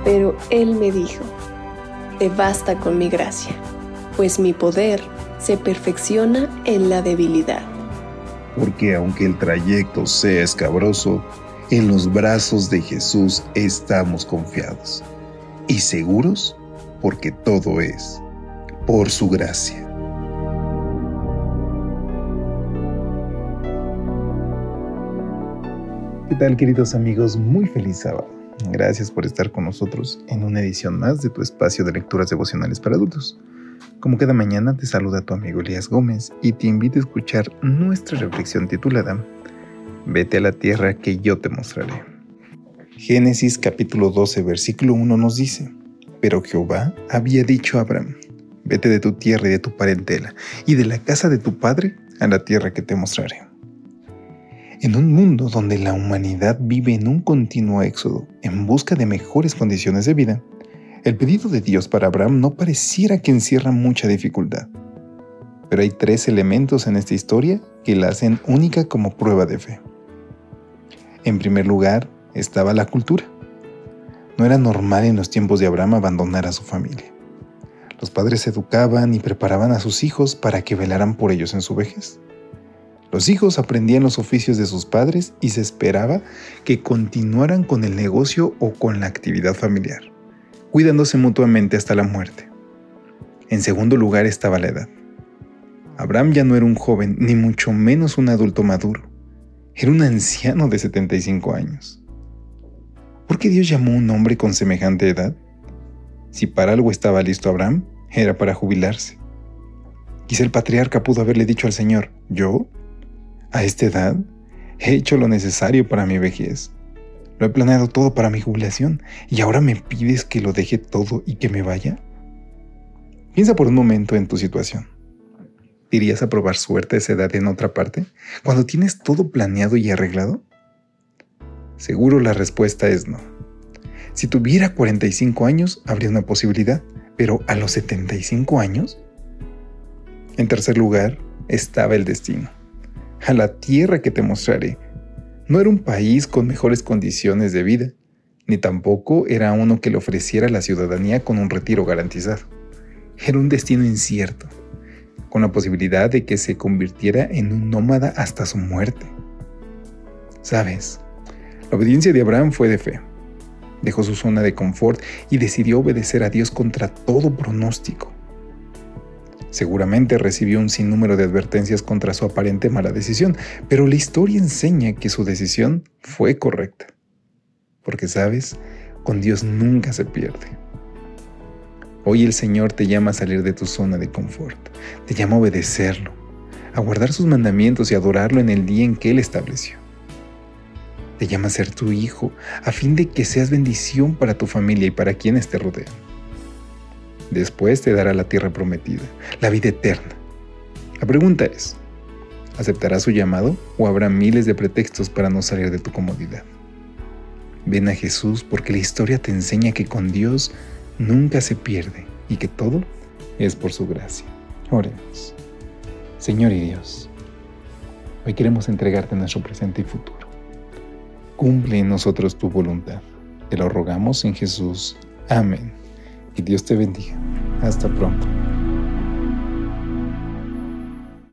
Pero Él me dijo: te basta con mi gracia, pues mi poder se perfecciona en la debilidad. Porque aunque el trayecto sea escabroso, en los brazos de Jesús estamos confiados y seguros, porque todo es por su gracia. ¿Qué tal, queridos amigos? Muy feliz sábado. Gracias por estar con nosotros en una edición más de tu espacio de lecturas devocionales para adultos. Como cada mañana te saluda tu amigo Elías Gómez y te invito a escuchar nuestra reflexión titulada Vete a la tierra que yo te mostraré. Génesis capítulo 12 versículo 1 nos dice: Pero Jehová había dicho a Abraham: Vete de tu tierra y de tu parentela y de la casa de tu padre a la tierra que te mostraré. En un mundo donde la humanidad vive en un continuo éxodo en busca de mejores condiciones de vida, el pedido de Dios para Abraham no pareciera que encierra mucha dificultad. Pero hay 3 elementos en esta historia que la hacen única como prueba de fe. En primer lugar, estaba la cultura. No era normal en los tiempos de Abraham abandonar a su familia. Los padres educaban y preparaban a sus hijos para que velaran por ellos en su vejez. Los hijos aprendían los oficios de sus padres y se esperaba que continuaran con el negocio o con la actividad familiar, cuidándose mutuamente hasta la muerte. En segundo lugar estaba la edad. Abraham ya no era un joven, ni mucho menos un adulto maduro. Era un anciano de 75 años. ¿Por qué Dios llamó a un hombre con semejante edad? Si para algo estaba listo Abraham, era para jubilarse. Quizá el patriarca pudo haberle dicho al Señor: ¿yo? A esta edad, he hecho lo necesario para mi vejez. Lo he planeado todo para mi jubilación y ahora me pides que lo deje todo y que me vaya. Piensa por un momento en tu situación. ¿Te irías a probar suerte a esa edad en otra parte, cuando tienes todo planeado y arreglado? Seguro la respuesta es no. Si tuviera 45 años, habría una posibilidad, pero ¿a los 75 años? En tercer lugar, estaba el destino. A la tierra que te mostraré. No era un país con mejores condiciones de vida, ni tampoco era uno que le ofreciera la ciudadanía con un retiro garantizado. Era un destino incierto, con la posibilidad de que se convirtiera en un nómada hasta su muerte. ¿Sabes? La obediencia de Abraham fue de fe. Dejó su zona de confort y decidió obedecer a Dios contra todo pronóstico. Seguramente recibió un sinnúmero de advertencias contra su aparente mala decisión, pero la historia enseña que su decisión fue correcta. Porque, ¿sabes? Con Dios nunca se pierde. Hoy el Señor te llama a salir de tu zona de confort. Te llama a obedecerlo, a guardar sus mandamientos y adorarlo en el día en que Él estableció. Te llama a ser tu hijo, a fin de que seas bendición para tu familia y para quienes te rodean. Después te dará la tierra prometida, la vida eterna. La pregunta es: ¿aceptarás su llamado o habrá miles de pretextos para no salir de tu comodidad? Ven a Jesús, porque la historia te enseña que con Dios nunca se pierde y que todo es por su gracia. Oremos. Señor y Dios, hoy queremos entregarte nuestro presente y futuro. Cumple en nosotros tu voluntad. Te lo rogamos en Jesús. Amén. Que Dios te bendiga. Hasta pronto.